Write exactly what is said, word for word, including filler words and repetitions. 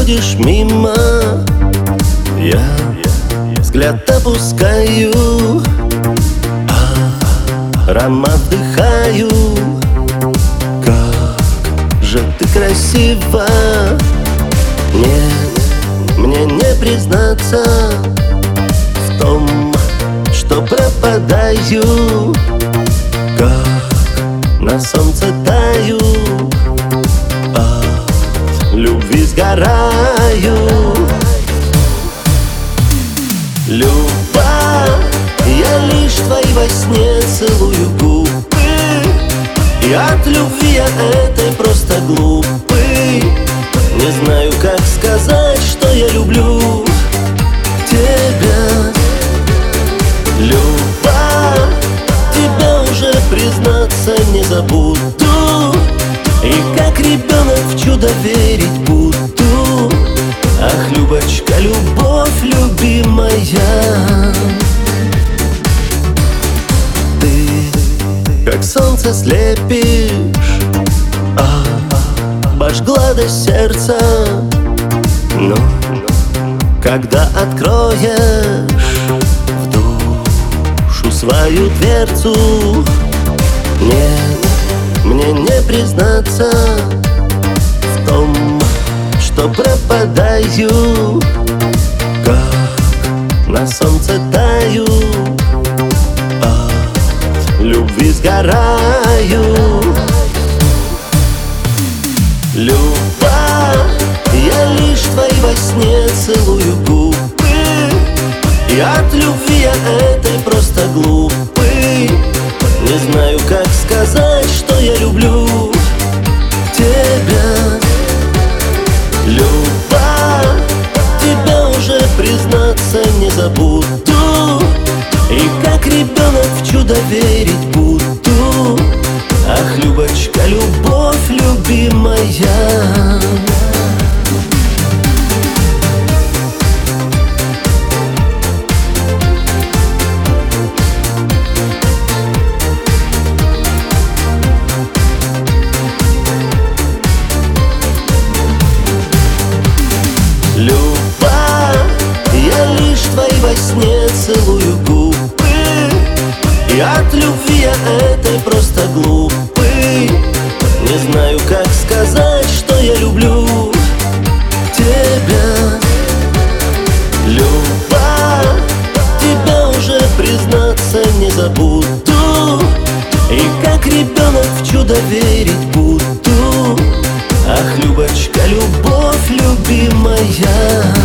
проходишь мимо, я взгляд опускаю, аромат вдыхаю. Как же ты красива! Нет, мне не признаться в том, что пропадаю, как на солнце таю, от любви сгораю. Любовь, я лишь твои во сне целую губы, и от любви я этой просто глупый. Не знаю, как сказать, что я люблю тебя. Любовь, тебя уже признаться не забуду, и как ребенок в чудо верить буду. Ах, Любочка, любовь любимая, ты как солнце слепишь, а обожгла до сердца. Но когда откроешь в душу свою дверцу, нет, мне не признаться в том, что пропадаю, как на солнце таю, от любви сгораю. Любовь, я лишь твои во сне целую губы, и от любви я этой просто глупый. Не знаю, как сказать, что я люблю тебя. Любовь, тебя уже признаться не забуду, и как ребенок в чудо верить буду. Ах, Любочка, любовь любимая. Любовь, я лишь твои во сне целую губы, и от любви я этой просто глупый. Не знаю, как сказать, что я люблю тебя. Любовь, тебя уже признаться не забуду, и как ребенок в чудо верить буду. Ах, Любочка, любовь любимая.